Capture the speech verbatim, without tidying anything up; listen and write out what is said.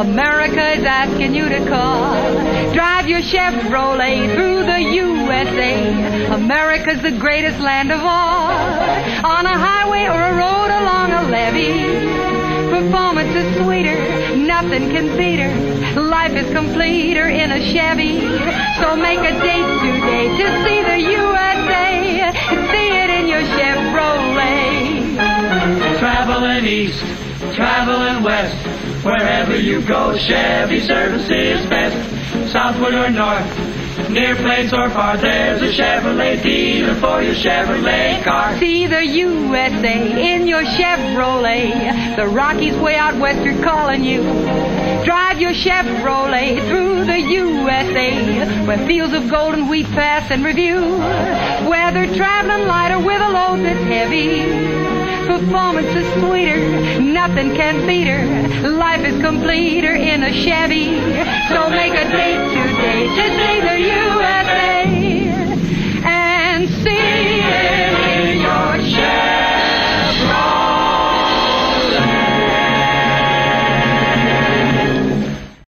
America is asking you to call. Drive your Chevrolet through the U S A. America's the greatest land of all. On a highway or a road along a levee, performance is sweeter, nothing can beat her. Life is completer in a Chevy. So make a date today to see the U S A. See it in your Chevrolet. Traveling east, traveling west, wherever you go, Chevy service is best. Southward or north, near place or far, there's a Chevrolet dealer for your Chevrolet car. See the U S A in your Chevrolet. The Rockies way out west are calling you. Drive your Chevrolet through the U S A, where fields of golden wheat pass and review. Whether traveling light or with a load that's heavy, performance is sweeter, nothing can beat her. Life is completer in a Chevy. So make a date